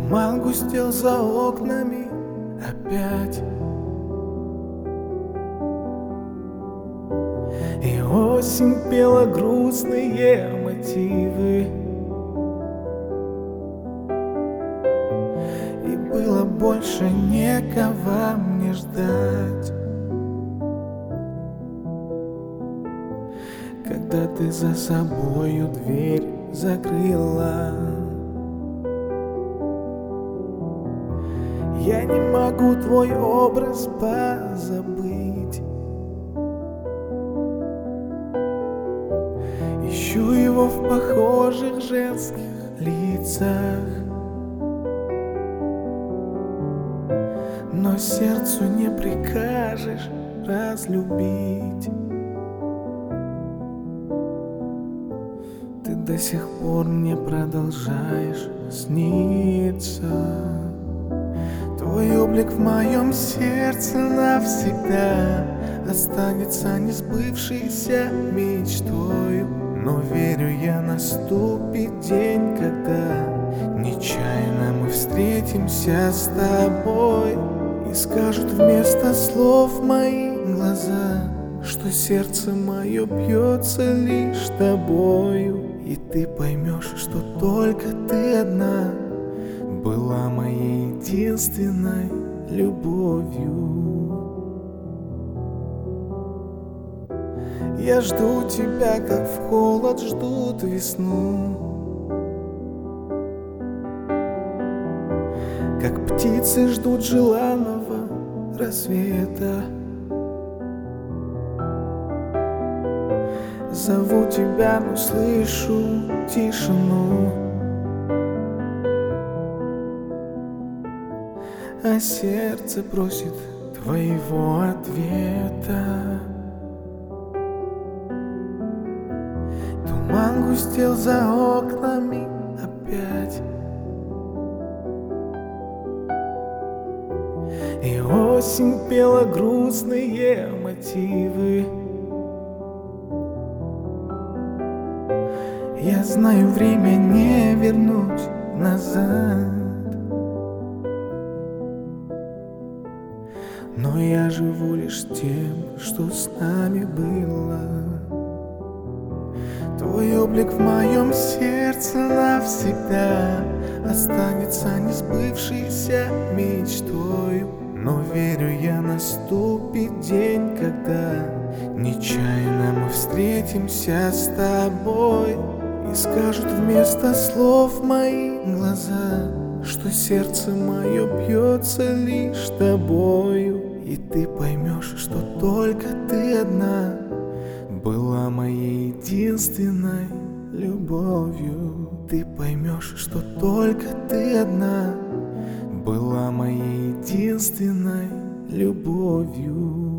Туман густел за окнами опять, и осень пела грустные мотивы. И было больше некого мне ждать, когда ты за собою дверь закрыла. Я не могу твой образ позабыть, ищу его в похожих женских лицах, но сердцу не прикажешь разлюбить. Ты до сих пор мне продолжаешь сниться, твой облик в моем сердце навсегда останется несбывшейся мечтою. Но верю я, наступит день, когда нечаянно мы встретимся с тобой, и скажут вместо слов мои глаза, что сердце мое бьется лишь тобою. И ты поймешь, что только ты одна была моей единственной любовью. Я жду тебя, как в холод ждут весну, как птицы ждут желанного рассвета. Зову тебя, но слышу тишину, а сердце просит твоего ответа. Туман густел за окнами опять, и осень пела грустные мотивы. Я знаю, время не вернуть назад, но я живу лишь тем, что с нами было. Твой облик в моем сердце навсегда останется несбывшейся мечтою. Но верю я, наступит день, когда нечаянно мы встретимся с тобой, и скажут вместо слов мои глаза, что сердце мое бьется лишь тобою. И ты поймешь, что только ты одна была моей единственной любовью. Ты поймешь, что только ты одна была моей единственной любовью.